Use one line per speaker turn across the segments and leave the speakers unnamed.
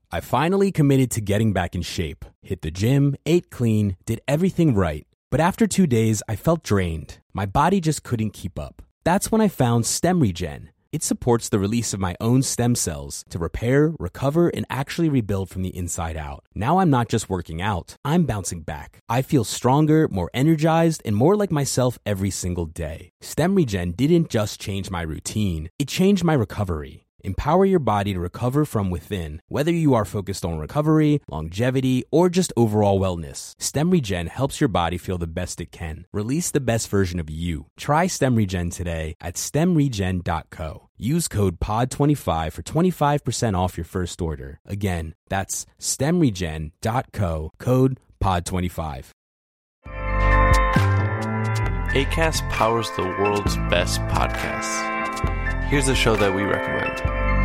I finally committed to getting back in shape, hit the gym, ate clean, did everything right. But after 2 days, I felt drained. My body just couldn't keep up. That's when I found StemRegen. It supports the release of my own stem cells to repair, recover, and actually rebuild from the inside out. Now I'm not just working out, I'm bouncing back. I feel stronger, more energized, and more like myself every single day. StemRegen didn't just change my routine, it changed my recovery. Empower your body to recover from within, whether you are focused on recovery, longevity, or just overall wellness. StemRegen helps your body feel the best it can. Release the best version of you. Try StemRegen today at stemregen.co. Use code POD25 for 25% off your first order. Again, that's stemregen.co, code POD25.
Acast powers the world's best podcasts. Here's a show that we recommend.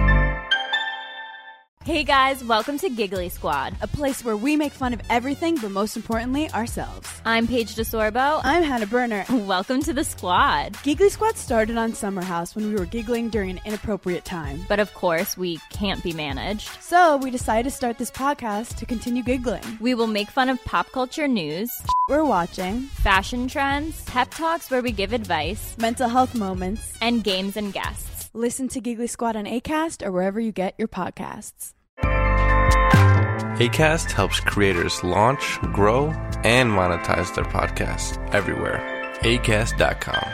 Hey guys, welcome to Giggly Squad,
a place where we make fun of everything, but most importantly, ourselves.
I'm Paige DeSorbo.
I'm Hannah Berner.
Welcome to the squad.
Giggly Squad started on Summer House when we were giggling during an inappropriate time.
But of course, we can't be managed.
So we decided to start this podcast to continue giggling.
We will make fun of pop culture news,
we're watching,
fashion trends, pep talks where we give advice,
mental health moments,
and games and guests.
Listen to Giggly Squad on Acast or wherever you get your podcasts.
Acast helps creators launch, grow, and monetize their podcasts everywhere. Acast.com.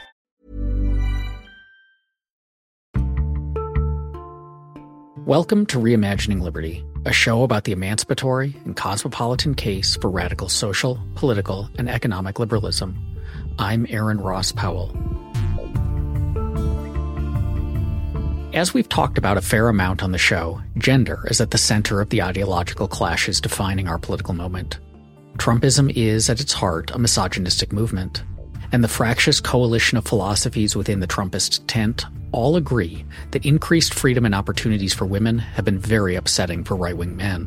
Welcome to Reimagining Liberty, a show about the emancipatory and cosmopolitan case for radical social, political, and economic liberalism. I'm Aaron Ross Powell. As we've talked about a fair amount on the show, gender is at the center of the ideological clashes defining our political moment. Trumpism is, at its heart, a misogynistic movement, and the fractious coalition of philosophies within the Trumpist tent all agree that increased freedom and opportunities for women have been very upsetting for right-wing men.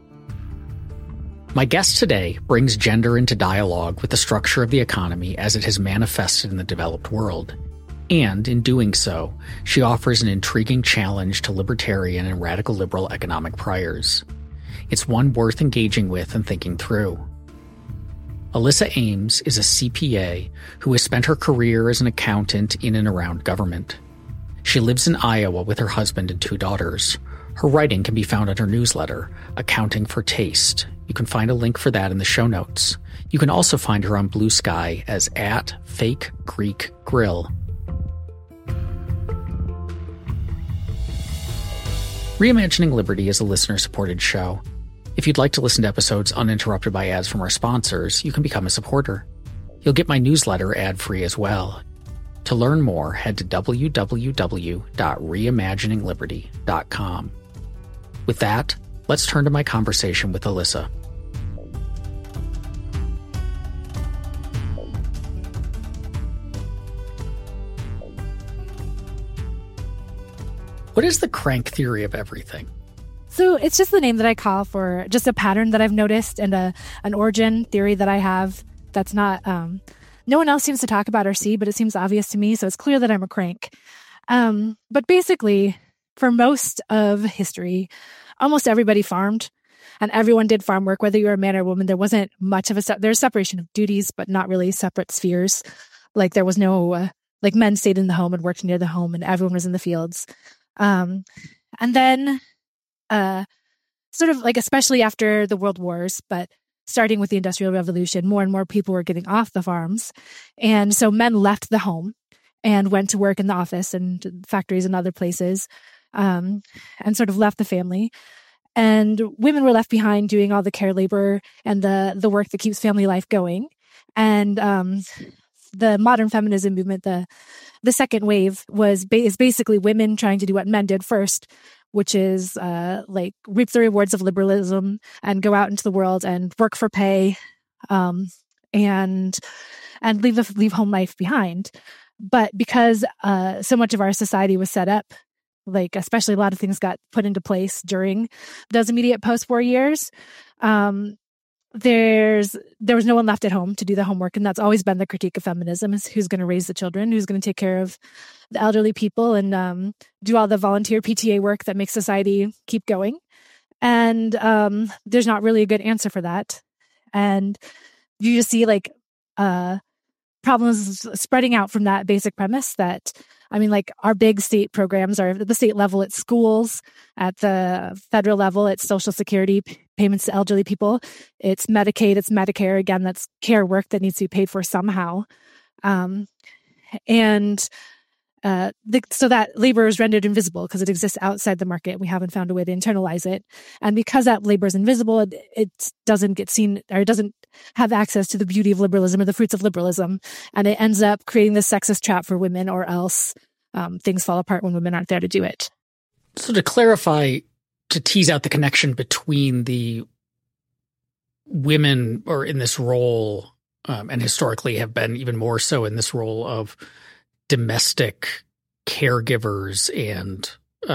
My guest today brings gender into dialogue with the structure of the economy as it has manifested in the developed world. And in doing so, she offers an intriguing challenge to libertarian and radical liberal economic priors. It's one worth engaging with and thinking through. Alyssa Ames is a CPA who has spent her career as an accountant in and around government. She lives in Iowa with her husband and 2 daughters. Her writing can be found on her newsletter, Accounting for Taste. You can find a link for that in the show notes. You can also find her on Blue Sky as @FakeGreekGrill. Reimagining Liberty is a listener-supported show. If you'd like to listen to episodes uninterrupted by ads from our sponsors, you can become a supporter. You'll get my newsletter ad-free as well. To learn more, head to www.reimaginingliberty.com. With that, let's turn to my conversation with Alyssa. What is the crank theory of everything?
So it's just the name that I call for just a pattern that I've noticed and an origin theory that I have that's not, no one else seems to talk about or see, but it seems obvious to me. So it's clear that I'm a crank. But basically, for most of history, almost everybody farmed and everyone did farm work, whether you were a man or a woman. There wasn't much of there's separation of duties, but not really separate spheres. Like there was no, like men stayed in the home and worked near the home and everyone was in the fields. And then, sort of like, especially after the World Wars, but starting with the Industrial Revolution, more and more people were getting off the farms. And so men left the home and went to work in the office and factories and other places, and sort of left the family. And women were left behind doing all the care labor and the work that keeps family life going. And, the modern feminism movement, the second wave is basically women trying to do what men did first, which is like reap the rewards of liberalism and go out into the world and work for pay, and leave home life behind. But because so much of our society was set up, like especially a lot of things got put into place during those immediate post-war years, there was no one left at home to do the homework. And that's always been the critique of feminism, is who's going to raise the children, who's going to take care of the elderly people and do all the volunteer PTA work that makes society keep going. And there's not really a good answer for that. And you just see like problems spreading out from that basic premise that, I mean, like our big state programs are at the state level, it's schools, at the federal level, it's Social Security payments to elderly people, it's Medicaid, it's Medicare. Again, that's care work that needs to be paid for somehow. So that labor is rendered invisible because it exists outside the market. We haven't found a way to internalize it. And because that labor is invisible, it doesn't get seen, or it doesn't have access to the beauty of liberalism or the fruits of liberalism. And it ends up creating this sexist trap for women, or else things fall apart when women aren't there to do it.
So to clarify, to tease out the connection between the women or in this role, and historically have been even more so in this role of domestic caregivers and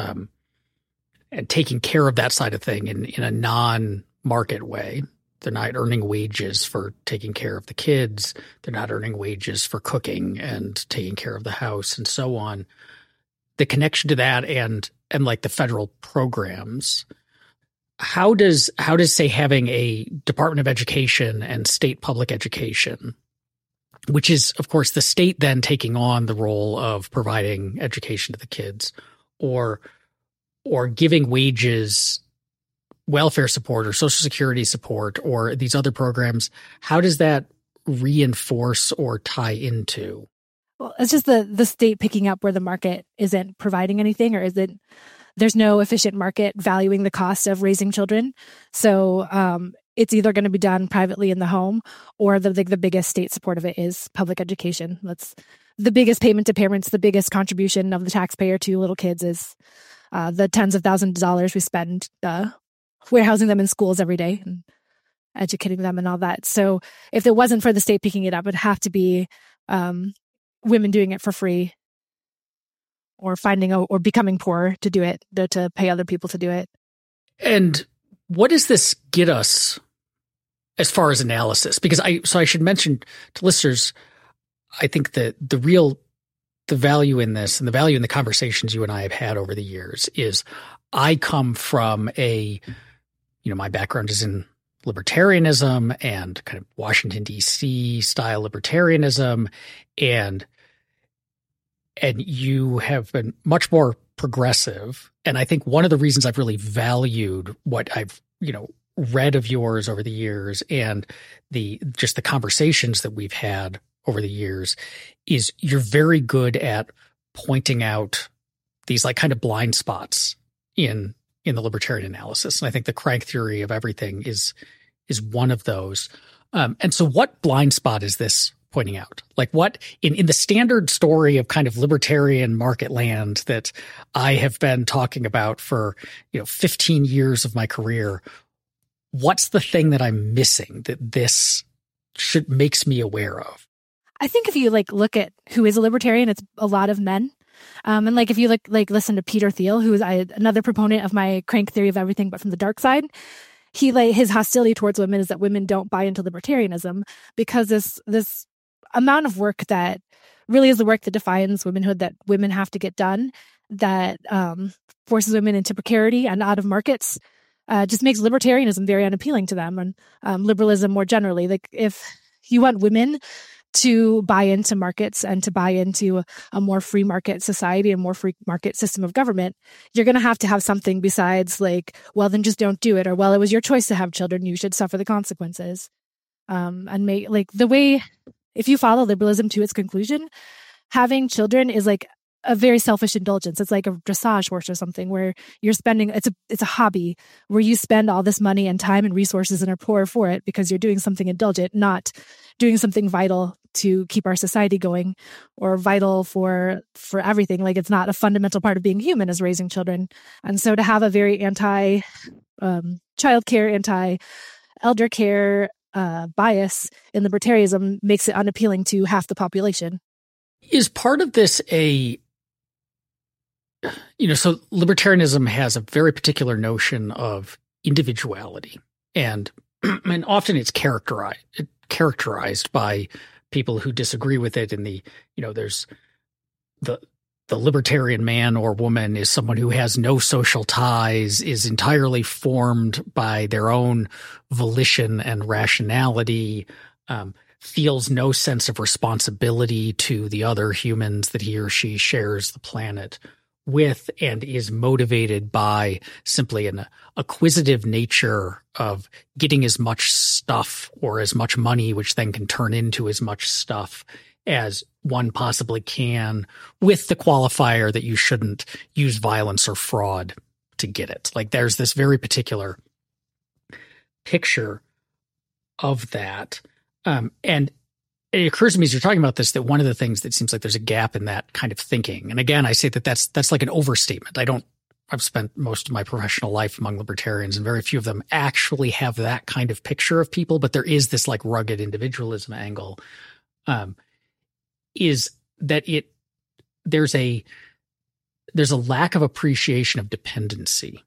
taking care of that side of thing in a non-market way. They're not earning wages for taking care of the kids. They're not earning wages for cooking and taking care of the house and so on. The connection to that and like the federal programs, how does say having a Department of Education and state public education, which is, of course, the state then taking on the role of providing education to the kids, or giving wages, welfare support, or Social Security support, or these other programs, how does that reinforce or tie into?
Well, it's just the state picking up where the market isn't providing anything, or there's no efficient market valuing the cost of raising children. So it's either going to be done privately in the home, or the biggest state support of it is public education. That's the biggest payment to parents. The biggest contribution of the taxpayer to little kids is the tens of thousands of dollars we spend warehousing them in schools every day and educating them and all that. So if it wasn't for the state picking it up, it'd have to be women doing it for free, or or becoming poor to do it, to pay other people to do it.
And what does this get us as far as analysis? Because I should mention to listeners, I think that the value in this and the value in the conversations you and I have had over the years is I come from my background is in libertarianism and kind of Washington, D.C. style libertarianism. And you have been much more progressive. And I think one of the reasons I've really valued what I've, read of yours over the years and the conversations that we've had over the years is you're very good at pointing out these like kind of blind spots in the libertarian analysis. And I think the crank theory of everything is one of those. And so what blind spot is this pointing out? Like what in the standard story of kind of libertarian market land that I have been talking about for 15 years of my career, what's the thing that I'm missing that this makes me aware of?
I think if you look at who is a libertarian, it's a lot of men. And if you listen to Peter Thiel, who is another proponent of my crank theory of everything, but from the dark side, his hostility towards women is that women don't buy into libertarianism because this amount of work that really is the work that defines womanhood, that women have to get done, that forces women into precarity and out of markets, just makes libertarianism very unappealing to them, and liberalism more generally. If you want women to buy into markets and to buy into a more free market society and more free market system of government, you're going to have something besides well, then just don't do it, or well, it was your choice to have children, you should suffer the consequences. And make the way, if you follow liberalism to its conclusion, having children is a very selfish indulgence. It's like a dressage horse or something where you're spending, it's a hobby where you spend all this money and time and resources and are poor for it because you're doing something indulgent, not doing something vital to keep our society going or vital for everything. It's not a fundamental part of being human is raising children. And so to have a very anti childcare, anti elder care bias in libertarianism makes it unappealing to half the population.
Is part of this so libertarianism has a very particular notion of individuality, and often it's characterized by people who disagree with it. In there's the the libertarian man or woman is someone who has no social ties, is entirely formed by their own volition and rationality, feels no sense of responsibility to the other humans that he or she shares the planet with, and is motivated by simply an acquisitive nature of getting as much stuff or as much money, which then can turn into as much stuff as one possibly can, with the qualifier that you shouldn't use violence or fraud to get it. Like, there's this very particular picture of that. And it occurs to me as you're talking about this, that one of the things that seems like there's a gap in that kind of thinking. And again, I say that that's like an overstatement. I've spent most of my professional life among libertarians, and very few of them actually have that kind of picture of people, but there is this like rugged individualism angle. Is that there's a lack of appreciation of dependency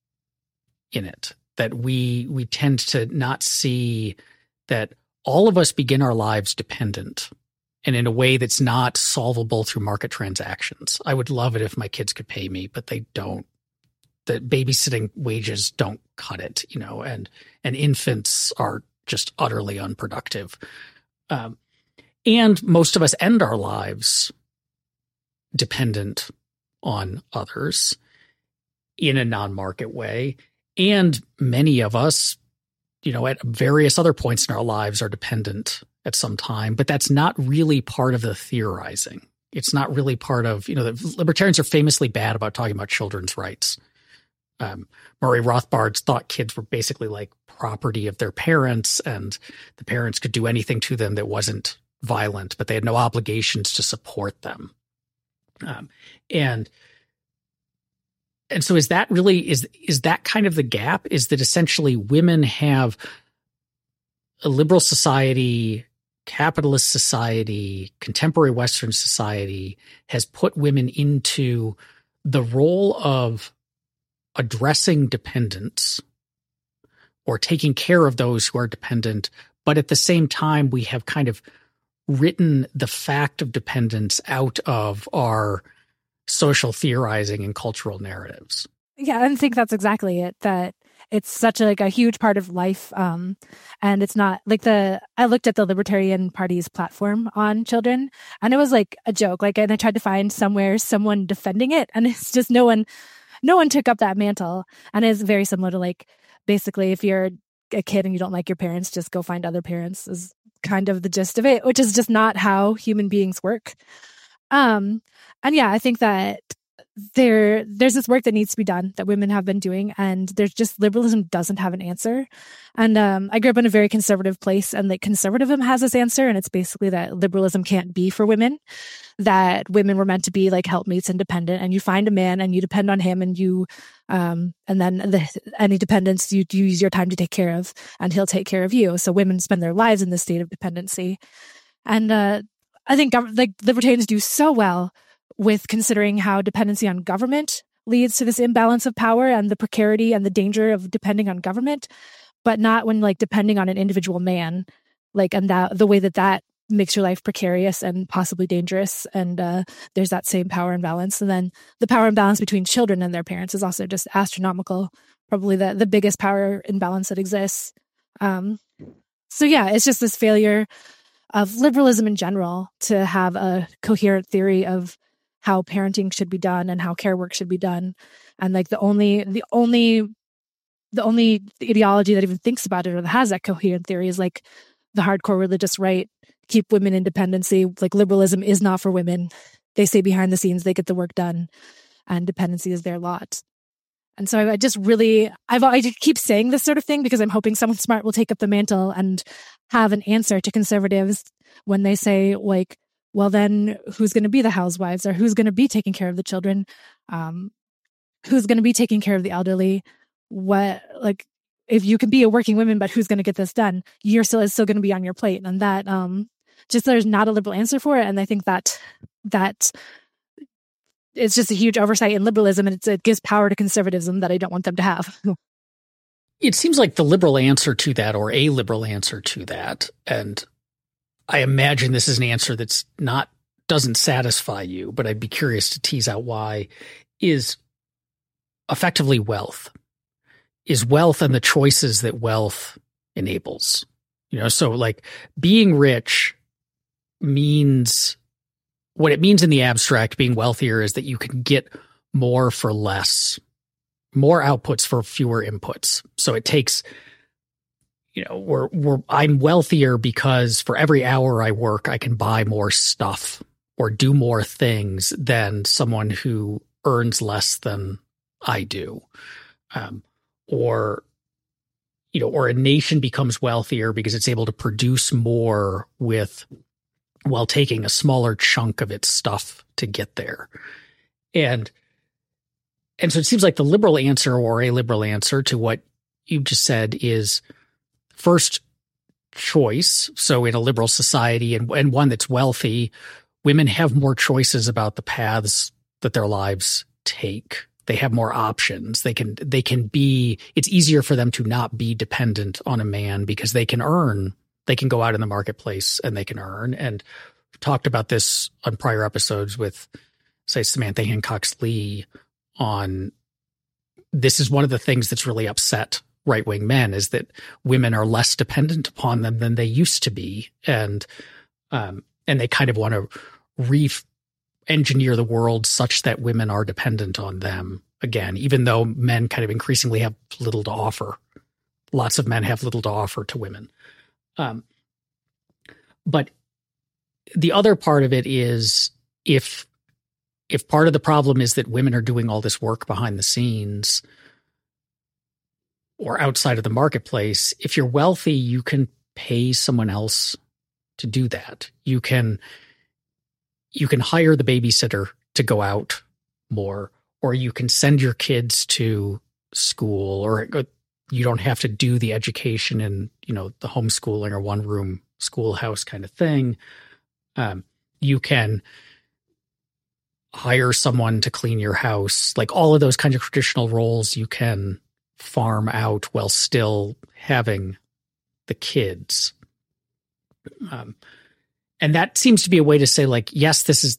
in it, that we tend to not see that all of us begin our lives dependent, and in a way that's not solvable through market transactions. I would love it if my kids could pay me, but they don't. The babysitting wages don't cut it, and infants are just utterly unproductive. And most of us end our lives dependent on others in a non-market way. And many of us, at various other points in our lives are dependent at some time, but that's not really part of the theorizing. It's not really part of, the libertarians are famously bad about talking about children's rights. Murray Rothbard thought kids were basically like property of their parents, and the parents could do anything to them that wasn't violent, but they had no obligations to support them. And so is that really, is that kind of the gap? Is that essentially women have a liberal society, capitalist society, contemporary Western society has put women into the role of addressing dependence or taking care of those who are dependent, but at the same time we have kind of written the fact of dependence out of our social theorizing and cultural narratives.
Yeah, I think that's exactly it, that it's such a huge part of life. And it's not like I looked at the Libertarian Party's platform on children, and it was like a joke. And I tried to find someone defending it, and it's just no one took up that mantle. And it's very similar to basically if you're a kid and you don't like your parents, just go find other parents is kind of the gist of it, which is just not how human beings work. And yeah, I think that there's this work that needs to be done that women have been doing, and there's just liberalism doesn't have an answer. And I grew up in a very conservative place, and conservatism has this answer, and it's basically that liberalism can't be for women, that women were meant to be helpmates, independent, and you find a man and you depend on him, and you and then any dependence you use your time to take care of, and he'll take care of you. So women spend their lives in this state of dependency. And I think libertarians do so well with considering how dependency on government leads to this imbalance of power and the precarity and the danger of depending on government, but not when depending on an individual man, and the way that makes your life precarious and possibly dangerous. And there's that same power imbalance. And then the power imbalance between children and their parents is also just astronomical, probably the biggest power imbalance that exists. So yeah, it's just this failure of liberalism in general to have a coherent theory of how parenting should be done and how care work should be done. And the only ideology that even thinks about it or that has that coherent theory is the hardcore religious right, keep women in dependency. Liberalism is not for women. They stay behind the scenes, they get the work done, and dependency is their lot. And so I keep saying this sort of thing because I'm hoping someone smart will take up the mantle and have an answer to conservatives when they say, well, then who's going to be the housewives, or who's going to be taking care of the children? Who's going to be taking care of the elderly? If you can be a working woman, but who's going to get this done? It's still going to be on your plate. And that, there's not a liberal answer for it. And I think that it's just a huge oversight in liberalism, and it gives power to conservatism that I don't want them to have.
It seems like the liberal answer to that, or a liberal answer to that, and I imagine this is an answer that's not doesn't satisfy you, but I'd be curious to tease out why, is effectively wealth. Is wealth and the choices that wealth enables. So like being rich means, what it means in the abstract, being wealthier, is that you can get more for less, more outputs for fewer inputs. So it takes, I'm wealthier because for every hour I work, I can buy more stuff or do more things than someone who earns less than I do. Or a nation becomes wealthier because it's able to produce more while taking a smaller chunk of its stuff to get there. And so it seems like the liberal answer, or a liberal answer to what you just said, is first choice. So in a liberal society and one that's wealthy, women have more choices about the paths that their lives take. They have more options. They can be, it's easier for them to not be dependent on a man because they can go out in the marketplace and they can earn. And we've talked about this on prior episodes with, say, Samantha Hancox Lee on, this is one of the things that's really upset right-wing men, is that women are less dependent upon them than they used to be. And they kind of want to re-engineer the world such that women are dependent on them again, even though men kind of increasingly have little to offer. Lots of men have little to offer to women. But the other part of it is, if part of the problem is that women are doing all this work behind the scenes or outside of the marketplace, if you're wealthy, you can pay someone else to do that. You can hire the babysitter to go out more, or you can send your kids to school, or you don't have to do the education in, the homeschooling or one-room schoolhouse kind of thing. You can hire someone to clean your house, like all of those kinds of traditional roles you can farm out while still having the kids. And that seems to be a way to say, like, yes, this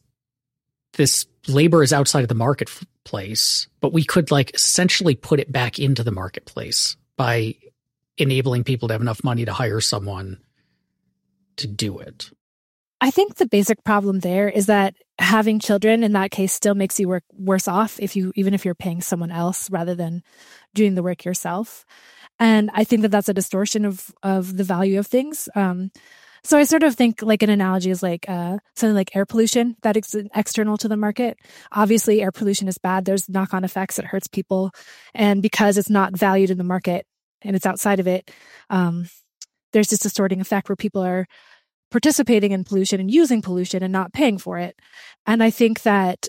labor is outside of the marketplace, but we could essentially put it back into the marketplace by enabling people to have enough money to hire someone to do it.
I think the basic problem there is that having children in that case still makes you work worse off even if you're paying someone else rather than doing the work yourself. And I think that that's a distortion of the value of things. So I sort of think like an analogy is like something like air pollution that is external to the market. Obviously, air pollution is bad. There's knock-on effects. It hurts people. And because it's not valued in the market and it's outside of it, there's this distorting effect where people are participating in pollution and using pollution and not paying for it. And I think that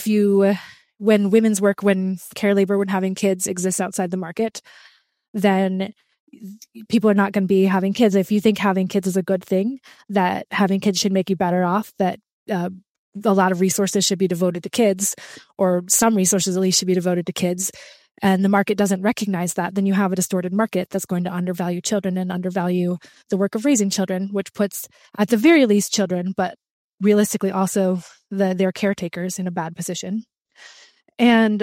when women's work, when care labor, when having kids exists outside the market, then people are not going to be having kids. If you think having kids is a good thing, that having kids should make you better off, that a lot of resources should be devoted to kids, or some resources at least should be devoted to kids, and the market doesn't recognize that, then you have a distorted market that's going to undervalue children and undervalue the work of raising children, which puts, at the very least, children, but realistically also their caretakers in a bad position. And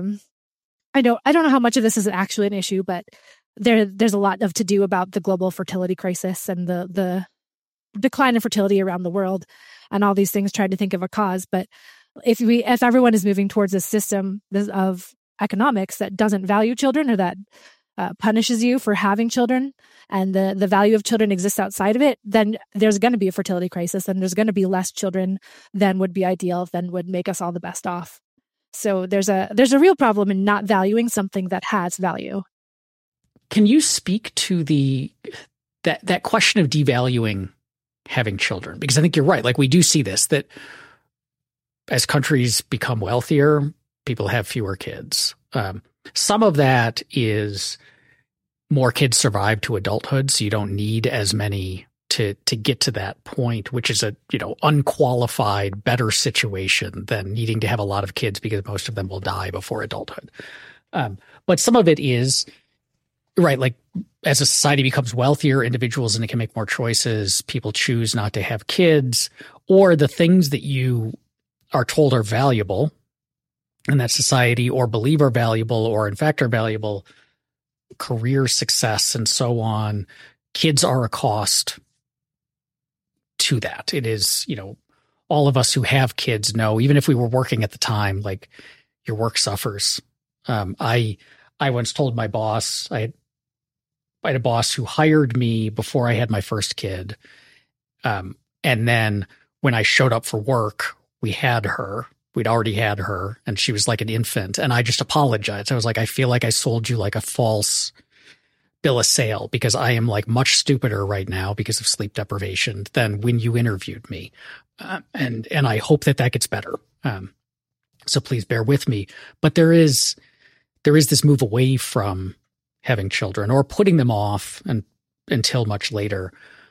I don't know how much of this is actually an issue, but there's a lot of to do about the global fertility crisis and the decline in fertility around the world, and all these things, trying to think of a cause. But if everyone is moving towards a system of economics that doesn't value children, or that punishes you for having children, and the value of children exists outside of it, then there's going to be a fertility crisis, and there's going to be less children than would be ideal, than would make us all the best off. So there's a real problem in not valuing something that has value.
Can you speak to that question of devaluing having children? Because I think you're right. Like, we do see this, that as countries become wealthier, people have fewer kids. Some of that is more kids survive to adulthood, so you don't need as many to get to that point, which is a unqualified better situation than needing to have a lot of kids because most of them will die before adulthood. But some of it is right, like as a society becomes wealthier, individuals and it can make more choices, people choose not to have kids, or the things that you are told are valuable and that society or believe are valuable or in fact are valuable, career success and so on, kids are a cost to that. It is, all of us who have kids know, even if we were working at the time, like your work suffers. I once told my boss, I had a boss who hired me before I had my first kid. And then when I showed up for work, we'd already had her, and she was like an infant. And I just apologized. I was like, I feel like I sold you like a false bill of sale because I am like much stupider right now because of sleep deprivation than when you interviewed me. And I hope that gets better. So please bear with me. But there is this move away from having children or putting them off until much later.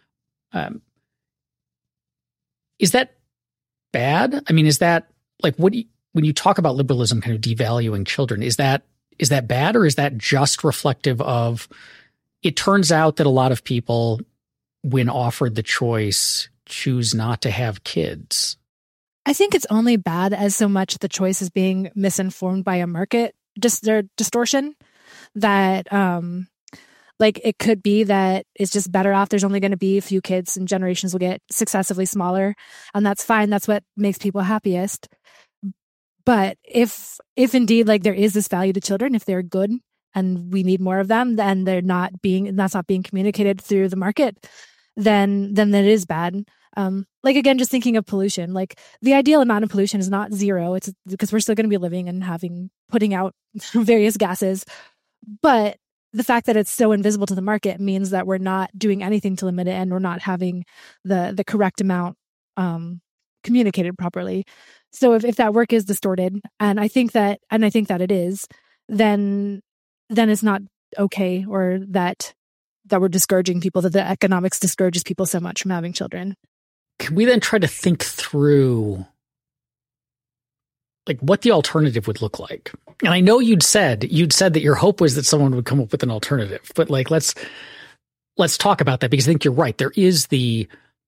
Is that bad? I mean, is that like when you talk about liberalism kind of devaluing children, is that bad, or is that just reflective of it turns out that a lot of people, when offered the choice, choose not to have kids?
I think it's only bad as so much the choice is being misinformed by a market distortion that like it could be that it's just better off. There's only going to be a few kids and generations will get successively smaller, and that's fine. That's what makes people happiest. But if indeed like there is this value to children, if they're good and we need more of them, then that's not being communicated through the market, then that is bad. Like again, just thinking of pollution, like the ideal amount of pollution is not zero. It's because we're still going to be living and putting out various gases. But the fact that it's so invisible to the market means that we're not doing anything to limit it, and we're not having the correct amount communicated properly. So if that work is distorted, and I think that it is, then it's not okay, or that we're discouraging people, that the economics discourages people so much from having children.
Can we then try to think through like what the alternative would look like? And I know you'd said that your hope was that someone would come up with an alternative, but like let's talk about that, because I think you're right. There is the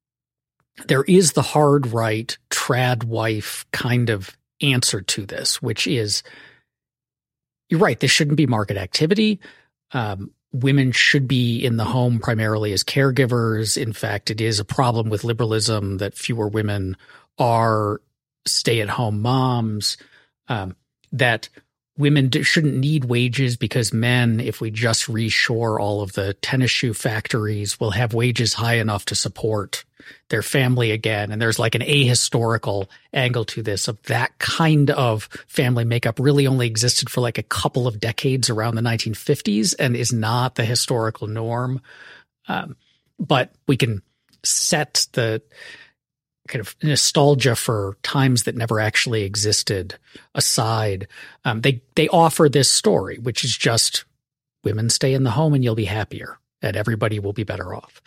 hard right trad wife kind of answer to this, which is, you're right, this shouldn't be market activity. Women should be in the home primarily as caregivers. In fact, it is a problem with liberalism that fewer women are stay-at-home moms, that women shouldn't need wages because men, if we just reshore all of the tennis shoe factories, will have wages high enough to support their family again. And there's like an ahistorical angle to this, of that kind of family makeup really only existed for like a couple of decades around the 1950s and is not the historical norm. But we can set the kind of nostalgia for times that never actually existed aside. They offer this story, which is just women stay in the home and you'll be happier and everybody will be better off.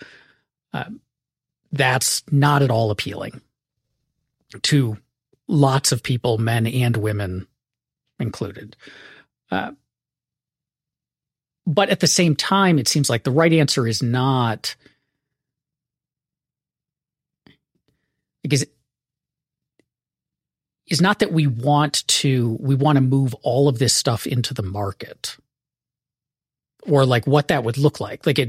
That's not at all appealing to lots of people, men and women included. But at the same time, it seems like the right answer is not, because is not that we want to move all of this stuff into the market, or like what that would look like. Like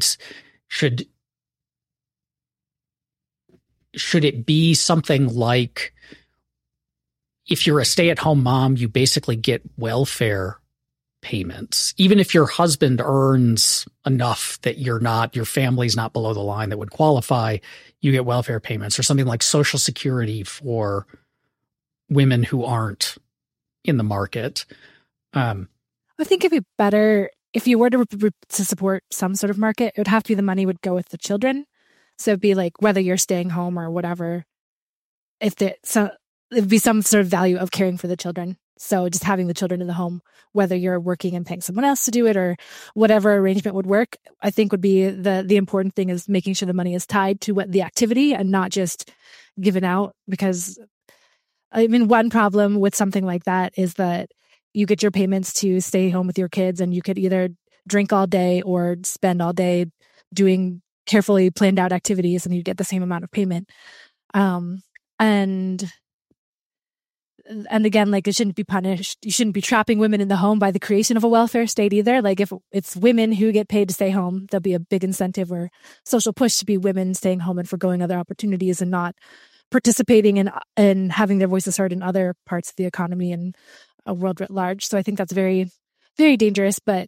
should it be something like, if you're a stay-at-home mom, you basically get welfare payments, even if your husband earns enough that your family's not below the line that would qualify, you get welfare payments, or something like Social Security for women who aren't in the market.
I think it'd be better if you were to support some sort of market, it would have to be the money would go with the children. So it'd be like whether you're staying home or whatever, it'd be some sort of value of caring for the children. So just having the children in the home, whether you're working and paying someone else to do it or whatever arrangement would work, I think would be the important thing, is making sure the money is tied to what the activity and not just given out. Because I mean, one problem with something like that is that you get your payments to stay home with your kids, and you could either drink all day or spend all day doing carefully planned out activities, and you get the same amount of payment. And again, like, it shouldn't be punished. You shouldn't be trapping women in the home by the creation of a welfare state either. Like, if it's women who get paid to stay home, there'll be a big incentive or social push to be women staying home and forgoing other opportunities and not participating in having their voices heard in other parts of the economy and a world writ large. So I think that's very, very dangerous. But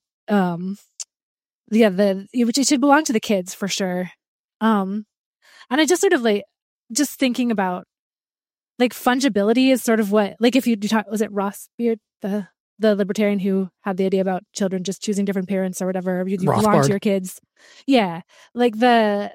which it should belong to the kids for sure. And I just sort of just thinking about, like, fungibility is sort of what, like, if you talk, was it Ross Beard, the libertarian who had the idea about children just choosing different parents or whatever, you belong to your kids. Yeah. Like it's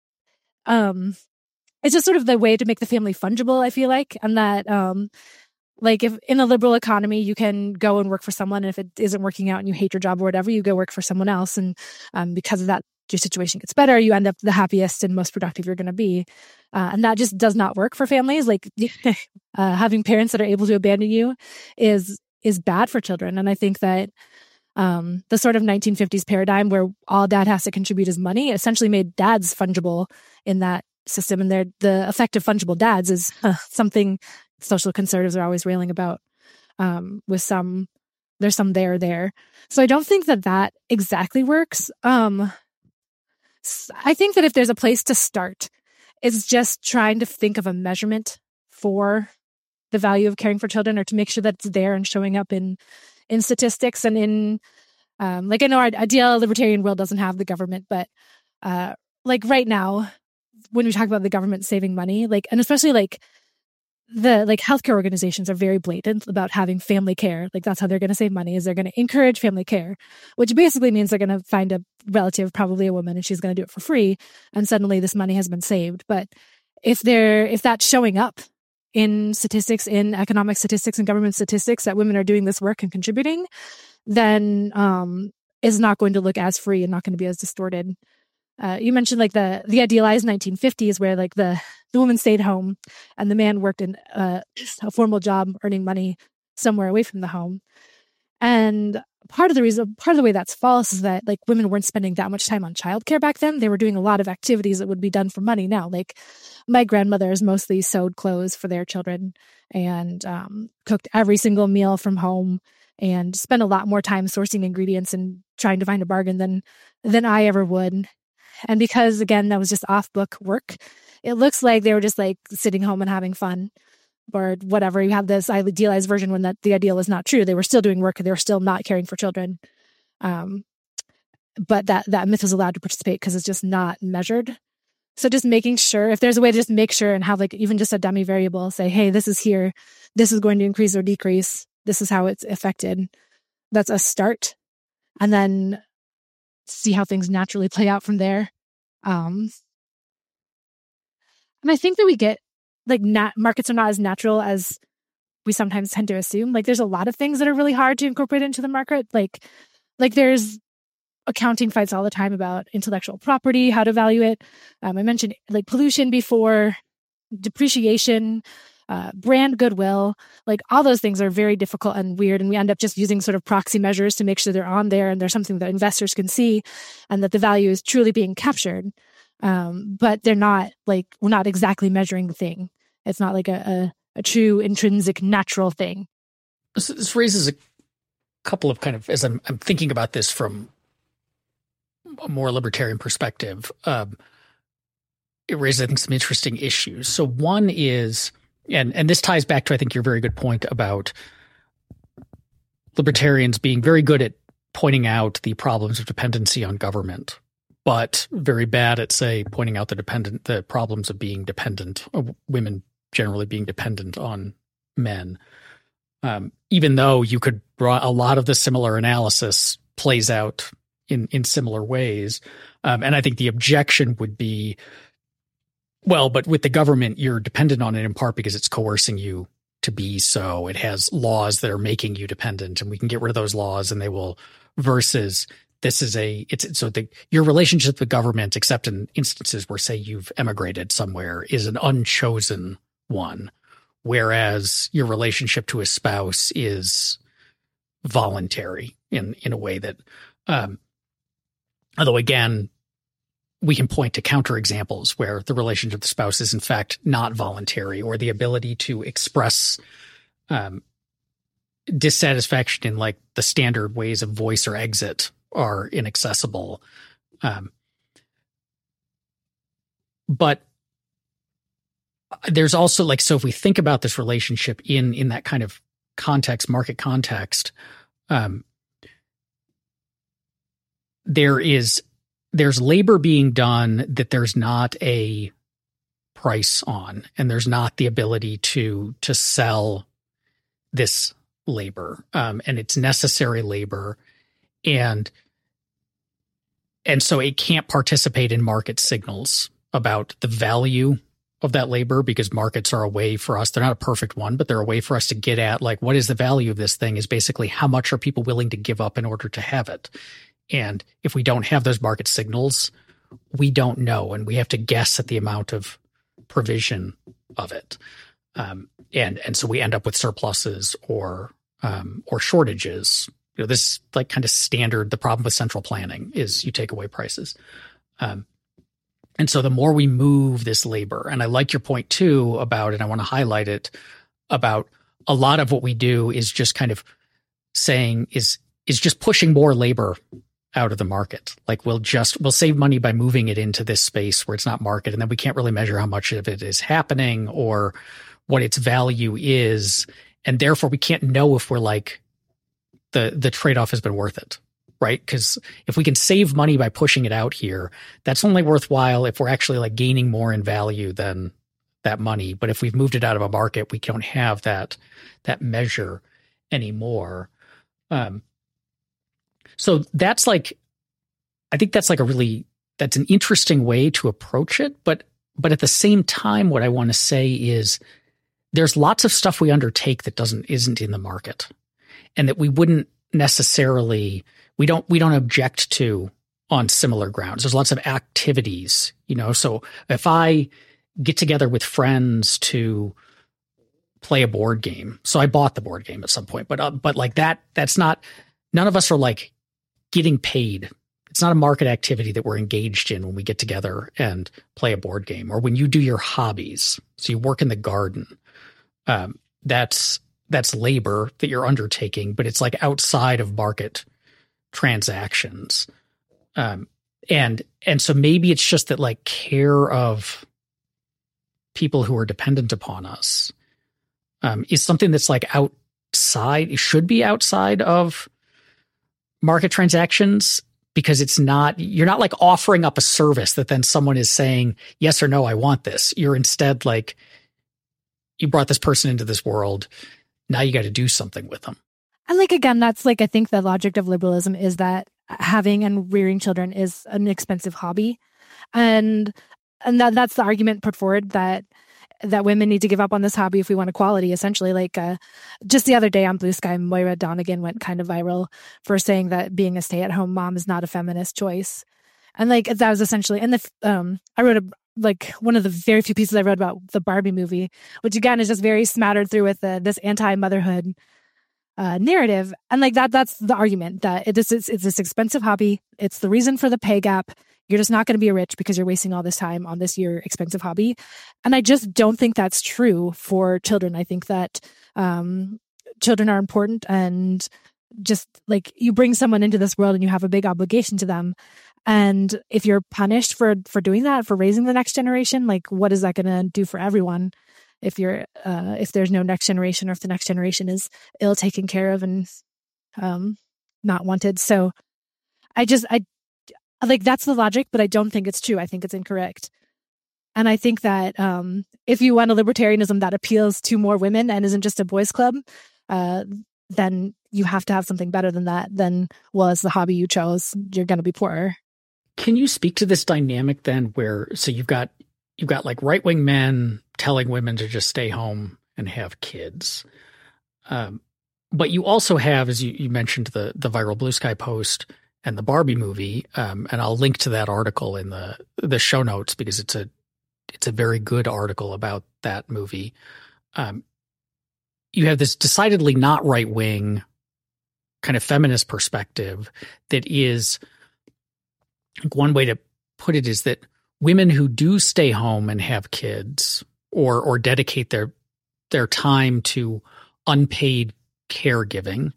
just sort of the way to make the family fungible, I feel like. And that, like, if in a liberal economy, you can go and work for someone, and if it isn't working out and you hate your job or whatever, you go work for someone else. And because of that, your situation gets better, you end up the happiest and most productive you're going to be. And that just does not work for families. Like, having parents that are able to abandon you is bad for children. And I think that the sort of 1950s paradigm where all dad has to contribute is money essentially made dads fungible in that system. And the effect of fungible dads is something social conservatives are always railing about, with there's some there. So I don't think that exactly works. I think that if there's a place to start, it's just trying to think of a measurement for the value of caring for children, or to make sure that it's there and showing up in statistics and in, like, I know our ideal libertarian world doesn't have the government, but like right now, when we talk about the government saving money, like, and especially like the healthcare organizations are very blatant about having family care. Like, that's how they're going to save money, is they're going to encourage family care, which basically means they're going to find a relative, probably a woman, and she's going to do it for free. And suddenly this money has been saved. But if that's showing up in statistics, in economic statistics and government statistics, that women are doing this work and contributing, then it's not going to look as free and not going to be as distorted. You mentioned like the idealized 1950s where like the woman stayed home and the man worked in a formal job earning money somewhere away from the home. And part of the way that's false is that like women weren't spending that much time on childcare back then. They were doing a lot of activities that would be done for money now. Like my grandmothers mostly sewed clothes for their children and cooked every single meal from home and spent a lot more time sourcing ingredients and trying to find a bargain than I ever would. And because, again, that was just off-book work, it looks like they were just like sitting home and having fun or whatever. You have this idealized version when the ideal is not true. They were still doing work and they were still not caring for children. But that myth was allowed to participate because it's just not measured. So just making sure, if there's a way to just make sure and have like even just a dummy variable, say, hey, this is here, this is going to increase or decrease, this is how it's affected. That's a start. And then see how things naturally play out from there. And I think that we get like markets are not as natural as we sometimes tend to assume. Like there's a lot of things that are really hard to incorporate into the market. Like there's accounting fights all the time about intellectual property, how to value it. I mentioned like pollution before, depreciation, brand goodwill, like all those things are very difficult and weird. And we end up just using sort of proxy measures to make sure they're on there and there's something that investors can see and that the value is truly being captured. But they're not like, we're not exactly measuring the thing. It's not like a true intrinsic natural thing.
This raises a couple of kind of, as I'm thinking about this from a more libertarian perspective, it raises, I think, some interesting issues. So one is, and this ties back to, I think, your very good point about libertarians being very good at pointing out the problems of dependency on government, but very bad at, say, pointing out the problems of being dependent, of women generally being dependent on men. Even though you could draw a lot of the similar analysis plays out in similar ways. And I think the objection would be, well, but with the government, you're dependent on it in part because it's coercing you to be so. It has laws that are making you dependent, and we can get rid of those laws and they will, versus this is your relationship with government, except in instances where, say, you've emigrated somewhere, is an unchosen one, whereas your relationship to a spouse is voluntary in a way that Although, again, we can point to counterexamples where the relationship with the spouse is, in fact, not voluntary, or the ability to express dissatisfaction in like the standard ways of voice or exit are inaccessible. But there's also like, so if we think about this relationship in that kind of context, market context, there's labor being done that there's not a price on, and there's not the ability to sell this labor, and it's necessary labor, and so it can't participate in market signals about the value of that labor, because markets are a way for us, they're not a perfect one, but they're a way for us to get at like, what is the value of this thing, is basically how much are people willing to give up in order to have it. And if we don't have those market signals, we don't know, and we have to guess at the amount of provision of it. And so we end up with surpluses or shortages. You know, this like kind of standard, the problem with central planning is you take away prices. And so the more we move this labor, and I like your point too about, and I want to highlight it, about a lot of what we do is just kind of saying is just pushing more labor out of the market. Like we'll save money by moving it into this space where it's not market, and then we can't really measure how much of it is happening or what its value is. And therefore we can't know if we're like the trade-off has been worth it. Right? Because if we can save money by pushing it out here, that's only worthwhile if we're actually like gaining more in value than that money. But if we've moved it out of a market, we don't have that measure anymore. So that's like, I think that's like that's an interesting way to approach it. But at the same time, what I want to say is there's lots of stuff we undertake that isn't in the market, and that we wouldn't necessarily, we don't object to on similar grounds. There's lots of activities, you know. So if I get together with friends to play a board game, so I bought the board game at some point, but like that's not, none of us are like getting paid. It's not a market activity that we're engaged in when we get together and play a board game, or when you do your hobbies. So you work in the garden. That's labor that you're undertaking, but it's like outside of market transactions. And so maybe it's just that like care of people who are dependent upon us is something that's like outside, it should be outside of market transactions, because it's not, you're not like offering up a service that then someone is saying, yes or no, I want this. You're instead like, you brought this person into this world. Now you got to do something with them.
And like, again, that's like, I think the logic of liberalism is that having and rearing children is an expensive hobby. And that's the argument put forward that women need to give up on this hobby if we want equality, essentially. Like just the other day on Blue Sky, Moira Donegan went kind of viral for saying that being a stay-at-home mom is not a feminist choice. And like, that was essentially, and I wrote one of the very few pieces I wrote about the Barbie movie, which again is just very smattered through with this anti-motherhood narrative. And like that's the argument, that it's this expensive hobby. It's the reason for the pay gap. You're just not going to be rich because you're wasting all this time on this your expensive hobby. And I just don't think that's true for children. I think that children are important, and just like you bring someone into this world and you have a big obligation to them. And if you're punished for doing that, for raising the next generation, like what is that going to do for everyone? If there's no next generation, or if the next generation is ill taken care of and not wanted. So I like, that's the logic, but I don't think it's true. I think it's incorrect. And I think that if you want a libertarianism that appeals to more women and isn't just a boys' club, then you have to have something better than that. Then, well, it's the hobby you chose, you're going to be poorer.
Can you speak to this dynamic then, where so you've got like right-wing men telling women to just stay home and have kids, but you also have, as you mentioned, the viral Blue Sky post and the Barbie movie, and I'll link to that article in the show notes, because it's a very good article about that movie. You have this decidedly not right-wing kind of feminist perspective that is one way to put it is that women who do stay home and have kids or dedicate their time to unpaid caregiving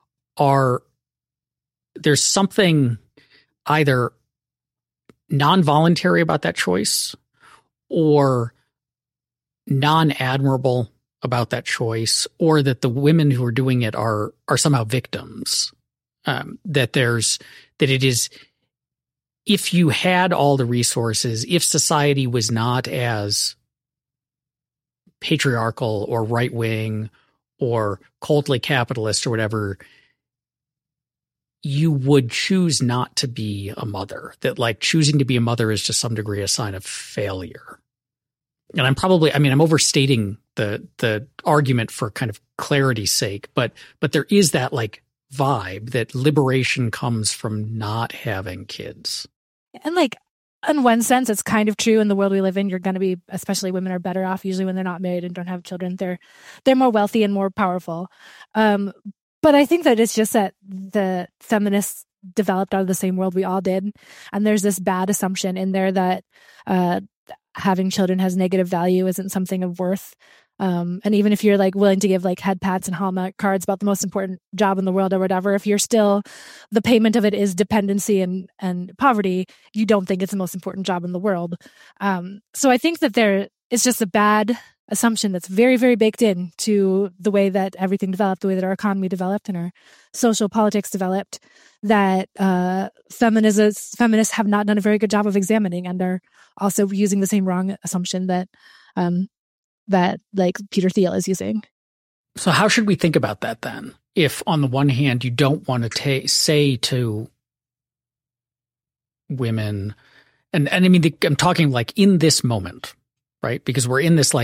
there's something either non-voluntary about that choice or non-admirable about that choice, or that the women who are doing it are somehow victims. That it is, if you had all the resources, if society was not as patriarchal or right-wing or coldly capitalist or whatever, you would choose not to be a mother. That like choosing to be a mother is to some degree a sign of failure. And I'm overstating the argument for kind of clarity's sake, but there is that like vibe that liberation comes from not having kids.
And like, in one sense, it's kind of true in the world we live in. You're going to be, especially women are better off usually when they're not married and don't have children. They're more wealthy and more powerful. But I think that it's just that the feminists developed out of the same world we all did. And there's this bad assumption in there that having children has negative value, isn't something of worth. And even if you're like willing to give like head pats and Hallmark cards about the most important job in the world or whatever, if you're still, the payment of it is dependency and poverty, you don't think it's the most important job in the world. So I think that it's just a bad assumption that's very, very baked in to the way that everything developed, the way that our economy developed and our social politics developed, that feminists have not done a very good job of examining, and are also using the same wrong assumption that like Peter Thiel is using.
So how should we think about that then? If on the one hand, you don't want to say to women, and I mean, I'm talking like in this moment, right? Because we're in this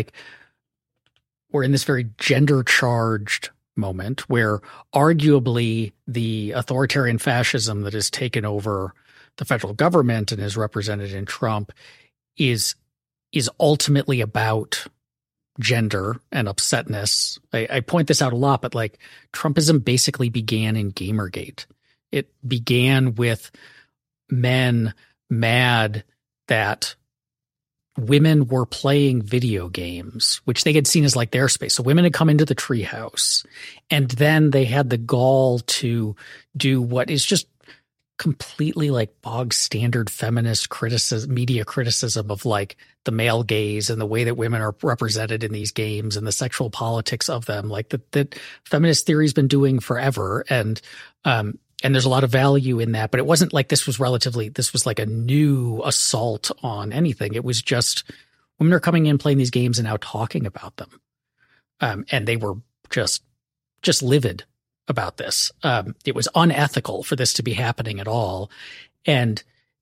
very gender charged moment where arguably the authoritarian fascism that has taken over the federal government and is represented in Trump is ultimately about gender and upsetness. I point this out a lot, but like Trumpism basically began in Gamergate. It began with men mad that women were playing video games, which they had seen as like their space. So women had come into the treehouse, and then they had the gall to do what is just completely like bog standard feminist media criticism of like the male gaze and the way that women are represented in these games and the sexual politics of them, like that feminist theory's been doing forever. And there's a lot of value in that, but it wasn't like this was like a new assault on anything. It was just women are coming in, playing these games, and now talking about them. And they were just livid about this. It was unethical for this to be happening at all. And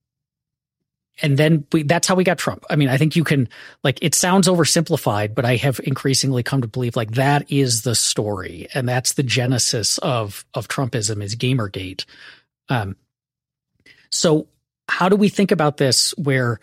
then that's how we got Trump. I mean, I think you can, like, it sounds oversimplified, but I have increasingly come to believe like that is the story. And that's the genesis of Trumpism, is Gamergate. So how do we think about this, where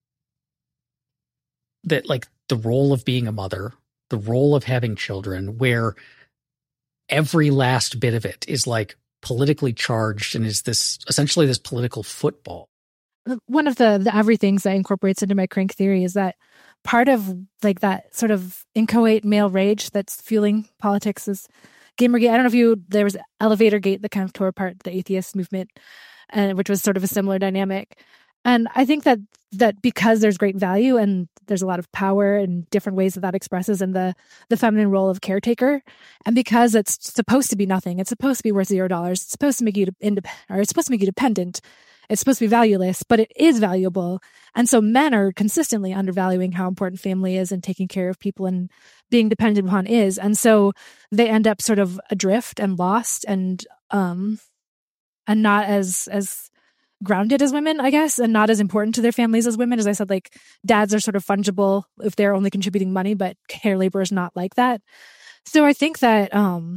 that like the role of being a mother, the role of having children, where every last bit of it is like politically charged and is this essentially this political football?
One of the everythings that incorporates into my crank theory is that part of like that sort of inchoate male rage that's fueling politics is Gamergate. I don't know if there was Elevator Gate that kind of tore apart the atheist movement, and which was sort of a similar dynamic. And I think that because there's great value and there's a lot of power and different ways that expresses in the feminine role of caretaker, and because it's supposed to be nothing, it's supposed to be worth $0. It's supposed to make you it's supposed to make you dependent. It's supposed to be valueless, but it is valuable. And so men are consistently undervaluing how important family is and taking care of people and being dependent upon is. And so they end up sort of adrift and lost and not as grounded as women, I guess, and not as important to their families as women. As I said, like dads are sort of fungible if they're only contributing money, but care labor is not like that. So I think that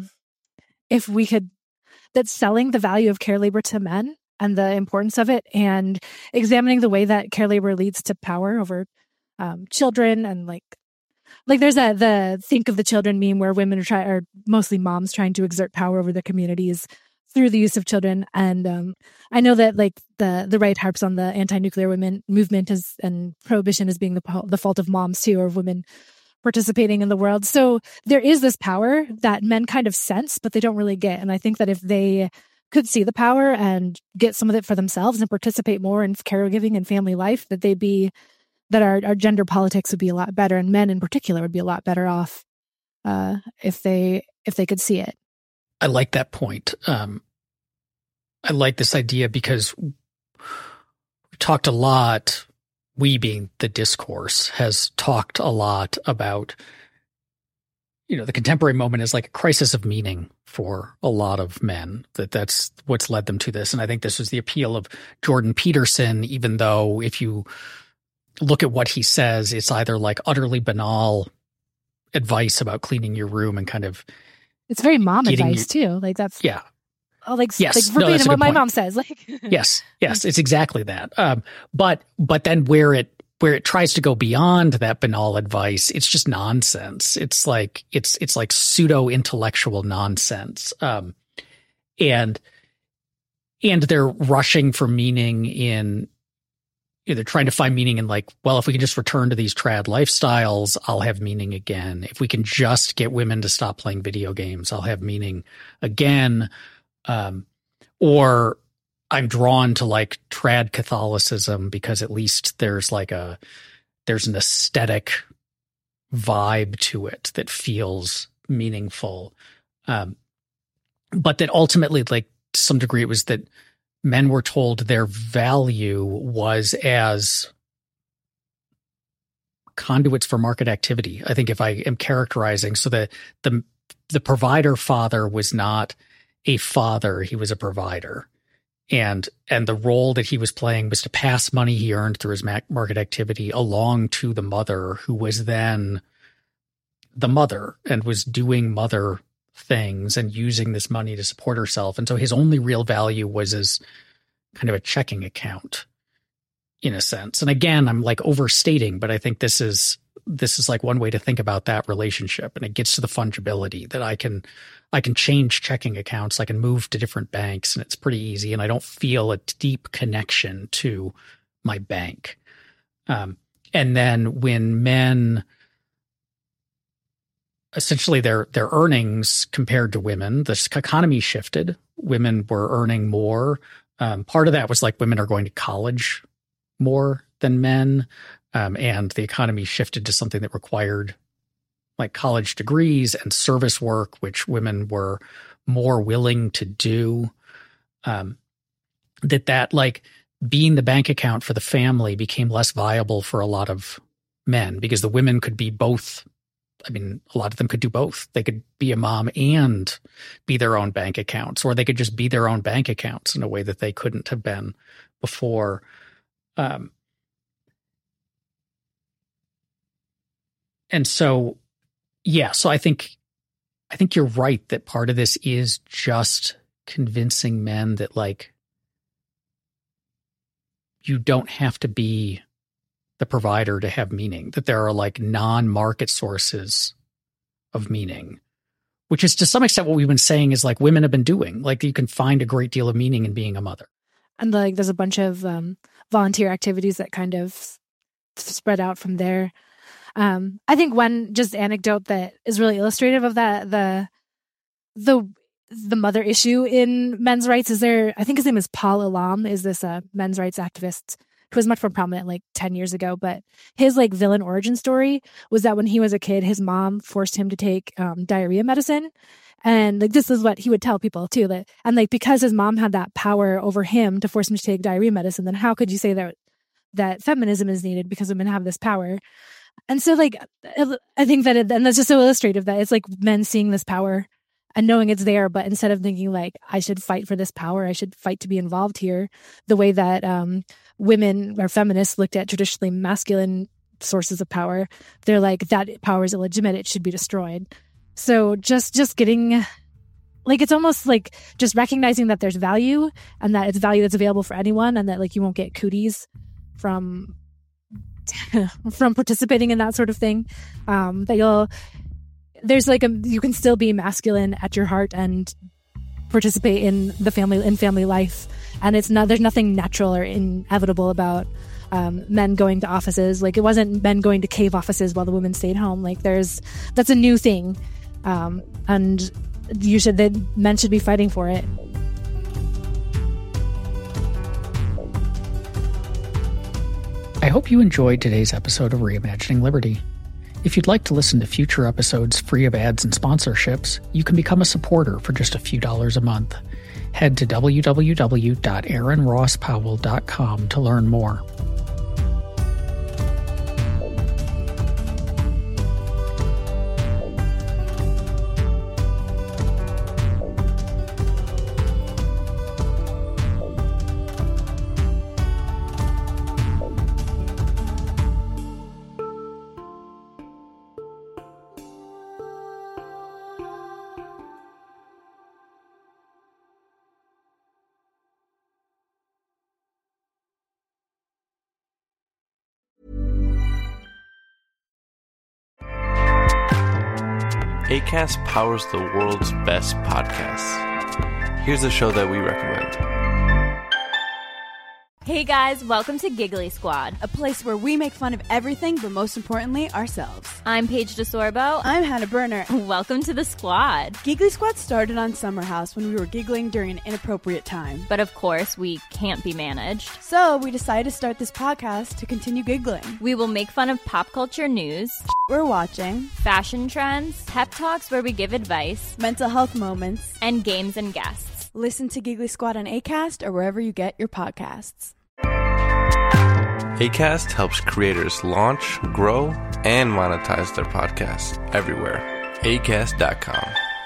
that selling the value of care labor to men and the importance of it, and examining the way that care labor leads to power over children, and like there's the think of the children meme where women are mostly moms trying to exert power over their communities through the use of children. And I know that like the right harps on the anti-nuclear women movement and prohibition as being the fault of moms too, or of women participating in the world. So there is this power that men kind of sense, but they don't really get. And I think that if they could see the power and get some of it for themselves and participate more in caregiving and family life, that our gender politics would be a lot better, and men in particular would be a lot better off if they could see it.
I like that point. I like this idea because we talked a lot, we being the discourse, has talked a lot about, the contemporary moment is like a crisis of meaning for a lot of men, that's what's led them to this. And I think this was the appeal of Jordan Peterson, even though if you look at what he says, it's either like utterly banal advice about cleaning your room and kind of,
it's very mom advice too. Like that's,
yeah.
Oh, like,
yes.
like verbatim what my mom says. Like,
yes, it's exactly that. But then where it tries to go beyond that banal advice, it's just nonsense. It's like pseudo intellectual nonsense. And they're rushing for meaning in, they're trying to find meaning in like, well, if we can just return to these trad lifestyles, I'll have meaning again. If we can just get women to stop playing video games, I'll have meaning again. Or I'm drawn to like trad Catholicism because at least there's an aesthetic vibe to it that feels meaningful. But that ultimately, like to some degree, it was that men were told their value was as conduits for market activity. I think if I am characterizing, so the provider father was not a father, he was a provider. And the role that he was playing was to pass money he earned through his market activity along to the mother, who was then the mother and was doing mother things and using this money to support herself. And so his only real value was as kind of a checking account in a sense. And again, I'm like overstating, but I think this is like one way to think about that relationship. And it gets to the fungibility that I can change checking accounts. I can move to different banks and it's pretty easy. And I don't feel a deep connection to my bank. And then when men, essentially their earnings compared to women, the economy shifted. Women were earning more. Part of that was like women are going to college more than men. And the economy shifted to something that required like college degrees and service work, which women were more willing to do. That like being the bank account for the family became less viable for a lot of men because the women could be both. I mean, a lot of them could do both. They could be a mom and be their own bank accounts, or they could just be their own bank accounts in a way that they couldn't have been before. And so, yeah, so I think you're right that part of this is just convincing men that like you don't have to be the provider to have meaning, that there are like non-market sources of meaning, which is to some extent what we've been saying is like women have been doing. Like you can find a great deal of meaning in being a mother.
And like there's a bunch of volunteer activities that kind of spread out from there. I think one just anecdote that is really illustrative of that, the mother issue in men's rights is I think his name is Paul Elam, is this men's rights activist who was much more prominent like 10 years ago. But his like villain origin story was that when he was a kid, his mom forced him to take diarrhea medicine. And like, this is what he would tell people too, and like, because his mom had that power over him to force him to take diarrhea medicine, then how could you say that feminism is needed because women have this power? And so like, I think that and that's just so illustrative that it's like men seeing this power and knowing it's there, but instead of thinking like, I should fight for this power, I should fight to be involved here, the way that women or feminists looked at traditionally masculine sources of power, they're like, that power is illegitimate, it should be destroyed. So just getting, like, it's almost like just recognizing that there's value and that it's value that's available for anyone and that like you won't get cooties from participating in that sort of thing. That you can still be masculine at your heart and participate in family life, and there's nothing natural or inevitable about men going to offices. Like, it wasn't men going to cave offices while the women stayed home. Like, that's a new thing, and men should be fighting for it.
I hope you enjoyed today's episode of Reimagining Liberty. If you'd like to listen to future episodes free of ads and sponsorships, you can become a supporter for just a few dollars a month. Head to www.aaronrosspowell.com to learn more.
Acast powers the world's best podcasts. Here's a show that we recommend.
Hey guys, welcome to Giggly Squad.
A place where we make fun of everything, but most importantly, ourselves.
I'm Paige DeSorbo.
I'm Hannah Berner.
Welcome to the squad.
Giggly Squad started on Summer House when we were giggling during an inappropriate time.
But of course, we can't be managed.
So we decided to start this podcast to continue giggling.
We will make fun of pop culture news,
we're watching,
fashion trends, pep talks where we give advice,
mental health moments,
and games and guests.
Listen to Giggly Squad on Acast or wherever you get your podcasts.
Acast helps creators launch, grow, and monetize their podcasts everywhere. Acast.com.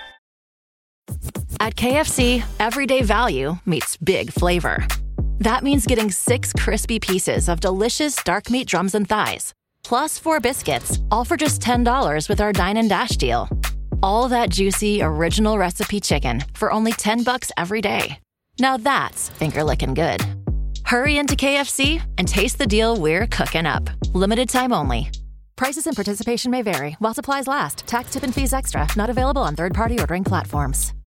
At KFC, everyday value meets big flavor. That means getting 6 crispy pieces of delicious dark meat drums and thighs, plus 4 biscuits, all for just $10 with our Dine and Dash deal. All that juicy, original recipe chicken for only $10 every day. Now that's finger-licking good. Hurry into KFC and taste the deal we're cooking up. Limited time only. Prices and participation may vary while supplies last. Tax, tip, and fees extra. Not available on third-party ordering platforms.